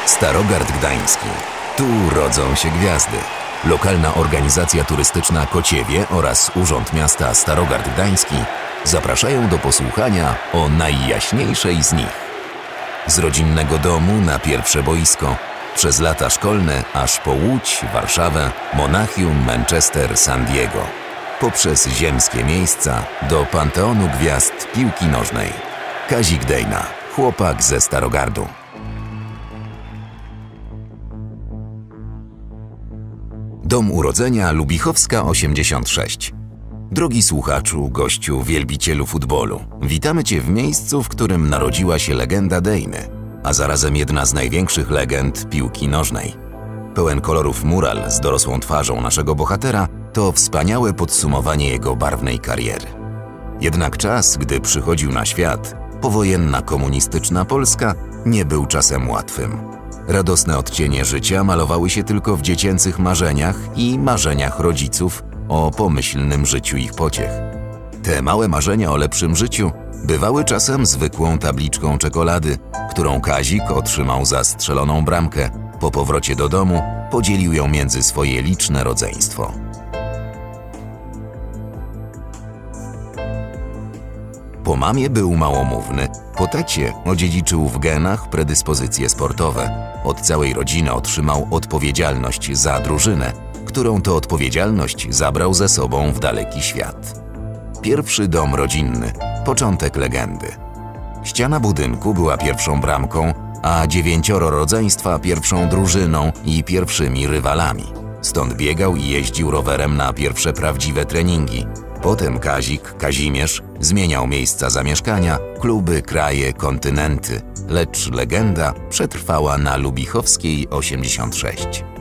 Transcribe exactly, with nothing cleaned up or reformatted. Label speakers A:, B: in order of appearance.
A: Starogard Gdański. Tu rodzą się gwiazdy. Lokalna organizacja turystyczna Kociewie oraz Urząd Miasta Starogard Gdański zapraszają do posłuchania o najjaśniejszej z nich. Z rodzinnego domu na pierwsze boisko, przez lata szkolne aż po Łódź, Warszawę, Monachium, Manchester, San Diego. Poprzez ziemskie miejsca do panteonu gwiazd piłki nożnej. Kazik Dejna, chłopak ze Starogardu. Dom urodzenia Lubichowska osiemdziesiąt sześć. Drogi słuchaczu, gościu, wielbicielu futbolu, witamy Cię w miejscu, w którym narodziła się legenda Dejny, a zarazem jedna z największych legend piłki nożnej. Pełen kolorów mural z dorosłą twarzą naszego bohatera to wspaniałe podsumowanie jego barwnej kariery. Jednak czas, gdy przychodził na świat, powojenna komunistyczna Polska, nie był czasem łatwym. Radosne odcienie życia malowały się tylko w dziecięcych marzeniach i marzeniach rodziców o pomyślnym życiu ich pociech. Te małe marzenia o lepszym życiu bywały czasem zwykłą tabliczką czekolady, którą Kazik otrzymał za strzeloną bramkę. Po powrocie do domu podzielił ją między swoje liczne rodzeństwo. Po mamie był małomówny, po tacie odziedziczył w genach predyspozycje sportowe. Od całej rodziny otrzymał odpowiedzialność za drużynę, którą to odpowiedzialność zabrał ze sobą w daleki świat. Pierwszy dom rodzinny, początek legendy. Ściana budynku była pierwszą bramką, a dziewięcioro rodzeństwa pierwszą drużyną i pierwszymi rywalami. Stąd biegał i jeździł rowerem na pierwsze prawdziwe treningi. Potem Kazik, Kazimierz zmieniał miejsca zamieszkania, kluby, kraje, kontynenty, lecz legenda przetrwała na Lubichowskiej osiemdziesiąt sześć.